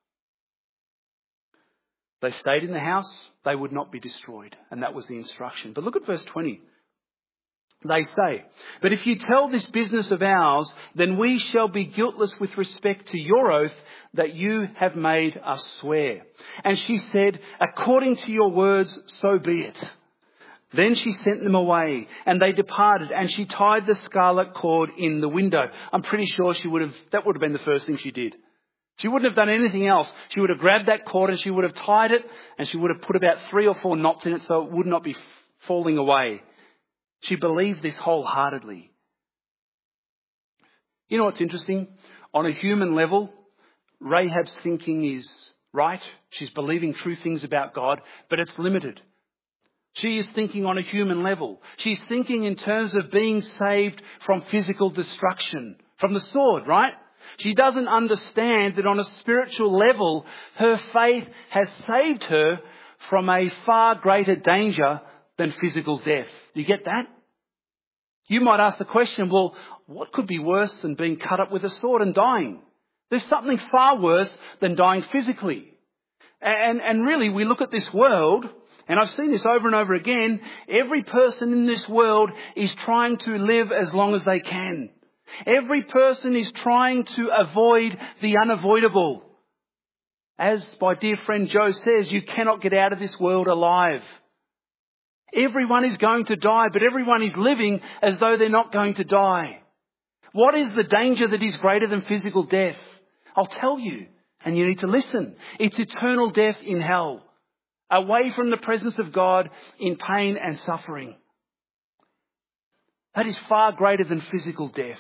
They stayed in the house, they would not be destroyed. And that was the instruction. But look at verse 20. They say, "But if you tell this business of ours, then we shall be guiltless with respect to your oath that you have made us swear." And she said, "According to your words, so be it." Then she sent them away, and they departed, and she tied the scarlet cord in the window. I'm pretty sure that would have been the first thing she did. She wouldn't have done anything else. She would have grabbed that cord and she would have tied it, and she would have put about 3 or 4 knots in it so it would not be falling away. She believed this wholeheartedly. You know what's interesting? On a human level, Rahab's thinking is right. She's believing true things about God, but it's limited. She is thinking on a human level. She's thinking in terms of being saved from physical destruction, from the sword, right? She doesn't understand that on a spiritual level, her faith has saved her from a far greater danger than physical death. Do you get that? You might ask the question, well, what could be worse than being cut up with a sword and dying? There's something far worse than dying physically. And really, we look at this world, and I've seen this over and over again, every person in this world is trying to live as long as they can. Every person is trying to avoid the unavoidable. As my dear friend Joe says, you cannot get out of this world alive. Everyone is going to die, but everyone is living as though they're not going to die. What is the danger that is greater than physical death? I'll tell you, and you need to listen. It's eternal death in hell, away from the presence of God in pain and suffering. That is far greater than physical death.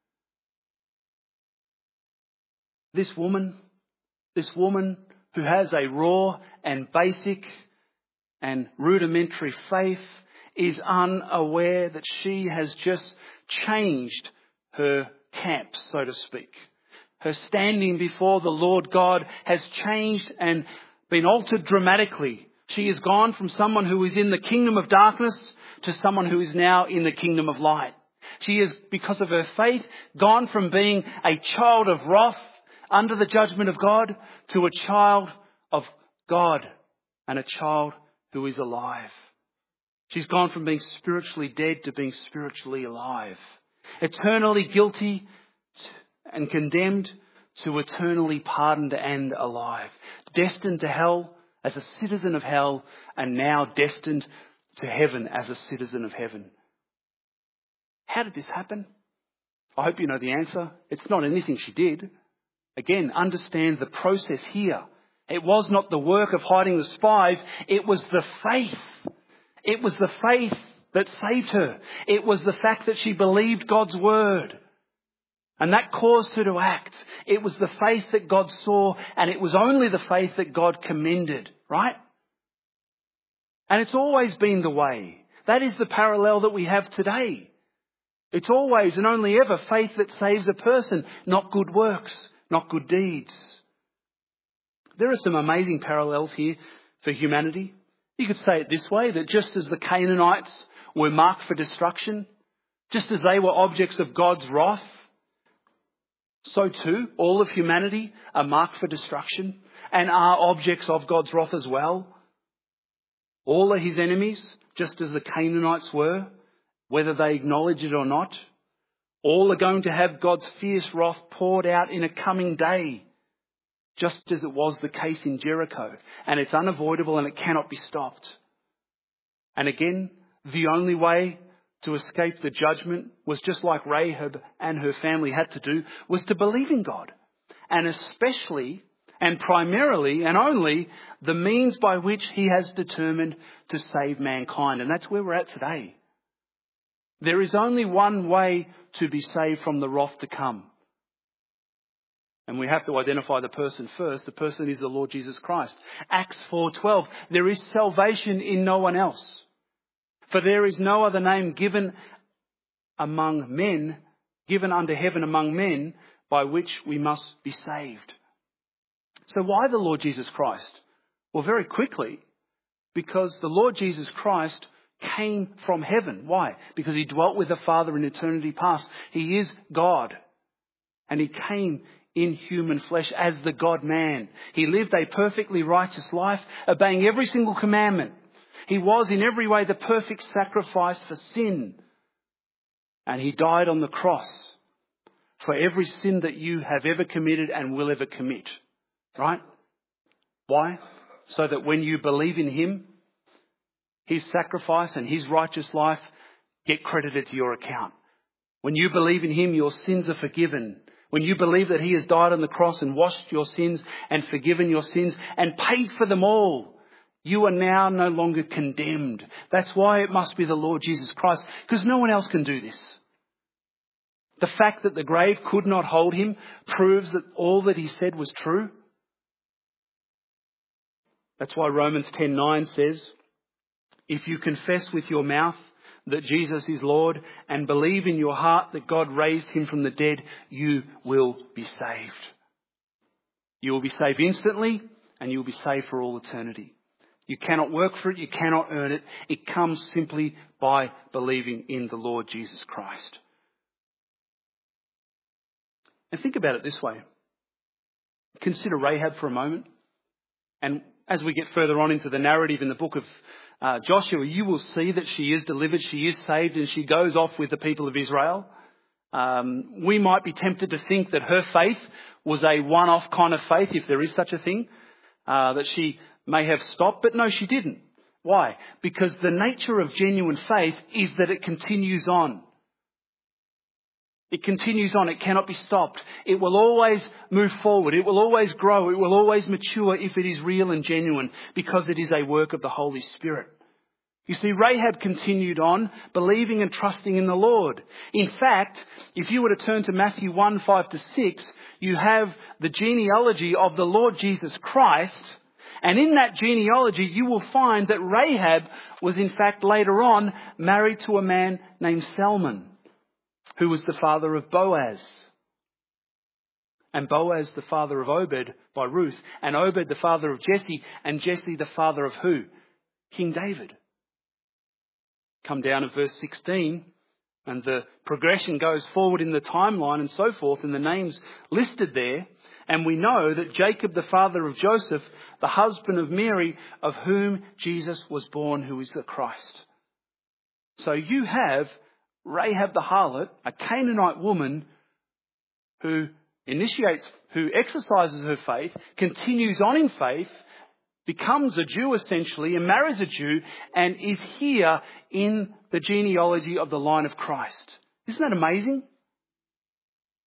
This woman who has a raw and basic and rudimentary faith is unaware that she has just changed her camp, so to speak. Her standing before the Lord God has changed and been altered dramatically. She has gone from someone who is in the kingdom of darkness to someone who is now in the kingdom of light. She is, because of her faith, gone from being a child of wrath under the judgment of God to a child of God and a child who is alive. She's gone from being spiritually dead to being spiritually alive. Eternally guilty and condemned to eternally pardoned and alive. Destined to hell as a citizen of hell, and now destined to heaven as a citizen of heaven. How did this happen? I hope you know the answer. It's not anything she did. Again, understand the process here. It was not the work of hiding the spies. It was the faith. It was the faith that saved her. It was the fact that she believed God's word. And that caused her to act. It was the faith that God saw, and it was only the faith that God commended, right? And it's always been the way. That is the parallel that we have today. It's always and only ever faith that saves a person, not good works, not good deeds. There are some amazing parallels here for humanity. You could say it this way, that just as the Canaanites were marked for destruction, just as they were objects of God's wrath, so too all of humanity are marked for destruction and are objects of God's wrath as well. All are his enemies, just as the Canaanites were, whether they acknowledge it or not. All are going to have God's fierce wrath poured out in a coming day, just as it was the case in Jericho. And it's unavoidable and it cannot be stopped. And again, the only way to escape the judgment was just like Rahab and her family had to do, was to believe in God. And especially and primarily and only the means by which he has determined to save mankind. And that's where we're at today. There is only one way to be saved from the wrath to come. And we have to identify the person first. The person is the Lord Jesus Christ. Acts 4:12. There is salvation in no one else. For there is no other name given among men, given under heaven among men, by which we must be saved. So why the Lord Jesus Christ? Well, very quickly, because the Lord Jesus Christ came from heaven. Why? Because he dwelt with the Father in eternity past. He is God. And he came in human flesh as the God-man. He lived a perfectly righteous life, obeying every single commandment. He was in every way the perfect sacrifice for sin. And he died on the cross for every sin that you have ever committed and will ever commit. Right? Why? So that when you believe in him, his sacrifice and his righteous life get credited to your account. When you believe in him, your sins are forgiven. When you believe that he has died on the cross and washed your sins and forgiven your sins and paid for them all, you are now no longer condemned. That's why it must be the Lord Jesus Christ, because no one else can do this. The fact that the grave could not hold him proves that all that he said was true. That's why Romans 10:9 says, if you confess with your mouth that Jesus is Lord and believe in your heart that God raised him from the dead, you will be saved. You will be saved instantly and you will be saved for all eternity. You cannot work for it. You cannot earn it. It comes simply by believing in the Lord Jesus Christ. And think about it this way. Consider Rahab for a moment. And as we get further on into the narrative in the book of Joshua, you will see that she is delivered, she is saved, and she goes off with the people of Israel. We might be tempted to think that her faith was a one-off kind of faith, if there is such a thing, that she may have stopped, but no, she didn't. Why? Because the nature of genuine faith is that it continues on. It continues on. It cannot be stopped. It will always move forward. It will always grow. It will always mature if it is real and genuine, because it is a work of the Holy Spirit. You see, Rahab continued on believing and trusting in the Lord. In fact, if you were to turn to Matthew 1:5-6, you have the genealogy of the Lord Jesus Christ. And in that genealogy, you will find that Rahab was in fact later on married to a man named Salmon, who was the father of Boaz. And Boaz the father of Obed by Ruth. And Obed the father of Jesse. And Jesse the father of who? King David. Come down to verse 16. And the progression goes forward in the timeline and so forth. And the names listed there. And we know that Jacob the father of Joseph, the husband of Mary, of whom Jesus was born, who is the Christ. So you have Rahab the harlot, a Canaanite woman who exercises her faith, continues on in faith, becomes a Jew essentially and marries a Jew, and is here in the genealogy of the line of Christ. Isn't that amazing?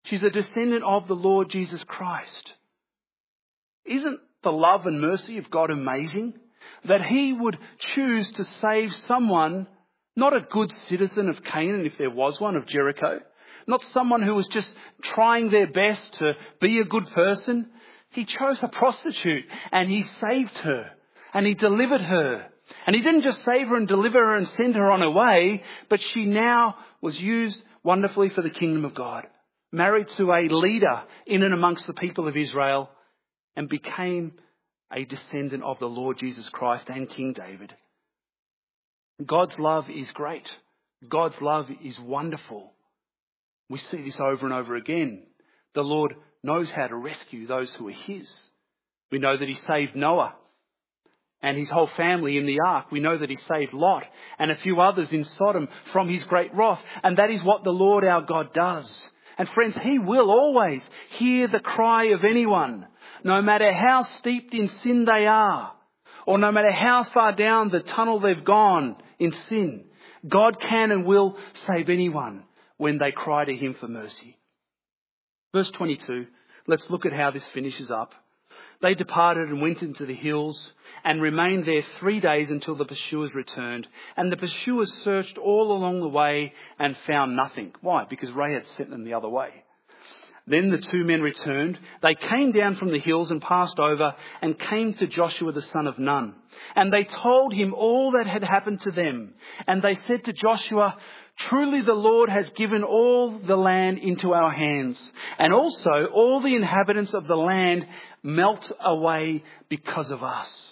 She's a descendant of the Lord Jesus Christ. Isn't the love and mercy of God amazing? That he would choose to save someone, not a good citizen of Canaan, if there was one, of Jericho, not someone who was just trying their best to be a good person. He chose a prostitute and he saved her and he delivered her. And he didn't just save her and deliver her and send her on her way, but she now was used wonderfully for the kingdom of God. Married to a leader in and amongst the people of Israel, and became a descendant of the Lord Jesus Christ and King David. God's love is great. God's love is wonderful. We see this over and over again. The Lord knows how to rescue those who are his. We know that he saved Noah and his whole family in the ark. We know that he saved Lot and a few others in Sodom from his great wrath. And that is what the Lord our God does. And friends, he will always hear the cry of anyone, no matter how steeped in sin they are, or no matter how far down the tunnel they've gone in sin. God can and will save anyone when they cry to him for mercy. Verse 22, let's look at how this finishes up. They departed and went into the hills and remained there 3 days until the pursuers returned. And the pursuers searched all along the way and found nothing. Why? Because Rahab sent them the other way. Then the two men returned. They came down from the hills and passed over and came to Joshua the son of Nun. And they told him all that had happened to them. And they said to Joshua, "Truly the Lord has given all the land into our hands. And also all the inhabitants of the land melt away because of us."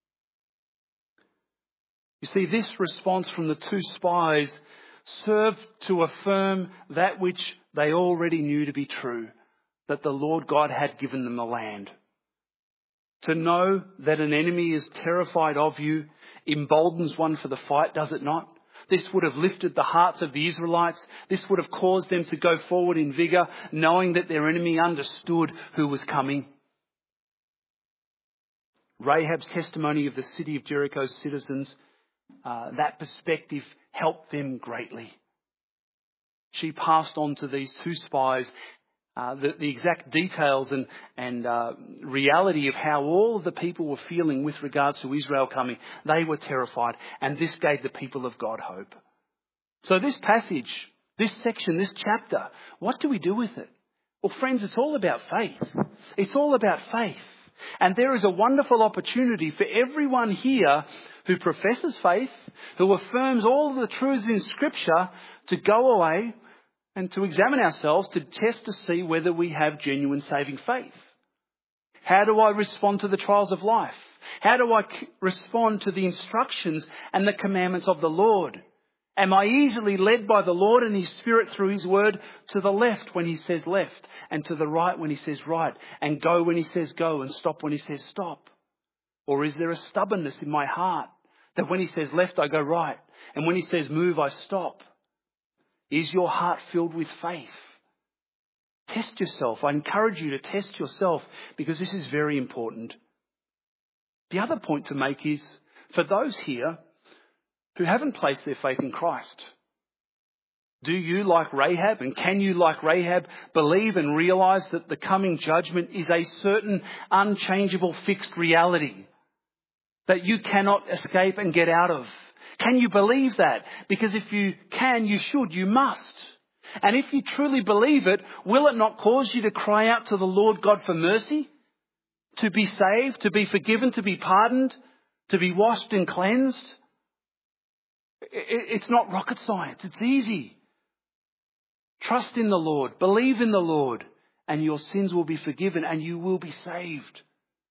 You see, this response from the two spies served to affirm that which they already knew to be true, that the Lord God had given them the land. To know that an enemy is terrified of you emboldens one for the fight, does it not? This would have lifted the hearts of the Israelites. This would have caused them to go forward in vigour, knowing that their enemy understood who was coming. Rahab's testimony of the city of Jericho's citizens, that perspective helped them greatly. She passed on to these two spies the exact details and reality of how all of the people were feeling with regards to Israel coming. They were terrified, and this gave the people of God hope. So this passage, this section, this chapter, what do we do with it? Well, friends, it's all about faith. It's all about faith. And there is a wonderful opportunity for everyone here who professes faith, who affirms all of the truths in Scripture, to go away and to examine ourselves, to test to see whether we have genuine saving faith. How do I respond to the trials of life? How do I respond to the instructions and the commandments of the Lord? Am I easily led by the Lord and his Spirit through his word to the left when he says left, and to the right when he says right, and go when he says go, and stop when he says stop? Or is there a stubbornness in my heart that when he says left, I go right, and when he says move, I stop? Is your heart filled with faith? Test yourself. I encourage you to test yourself, because this is very important. The other point to make is, for those here who haven't placed their faith in Christ, do you, like Rahab, and can you, like Rahab, believe and realise that the coming judgment is a certain unchangeable fixed reality that you cannot escape and get out of? Can you believe that? Because if you can, you should, you must. And if you truly believe it, will it not cause you to cry out to the Lord God for mercy? To be saved, to be forgiven, to be pardoned, to be washed and cleansed? It's not rocket science. It's easy. Trust in the Lord. Believe in the Lord. And your sins will be forgiven and you will be saved.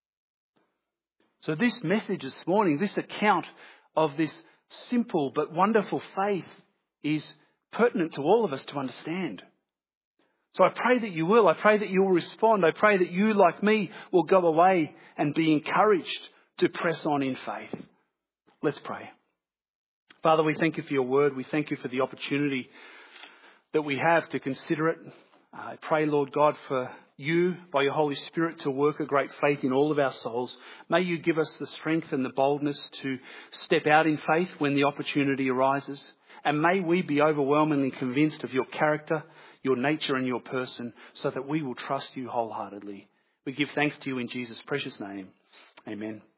So this message this morning, this account of this simple but wonderful faith, is pertinent to all of us to understand. So I pray that you will. I pray that you will respond. I pray that you, like me, will go away and be encouraged to press on in faith. Let's pray. Father, we thank you for your word. We thank you for the opportunity that we have to consider it. I pray, Lord God, for you, by your Holy Spirit, to work a great faith in all of our souls. May you give us the strength and the boldness to step out in faith when the opportunity arises. And may we be overwhelmingly convinced of your character, your nature and your person, so that we will trust you wholeheartedly. We give thanks to you in Jesus' precious name. Amen.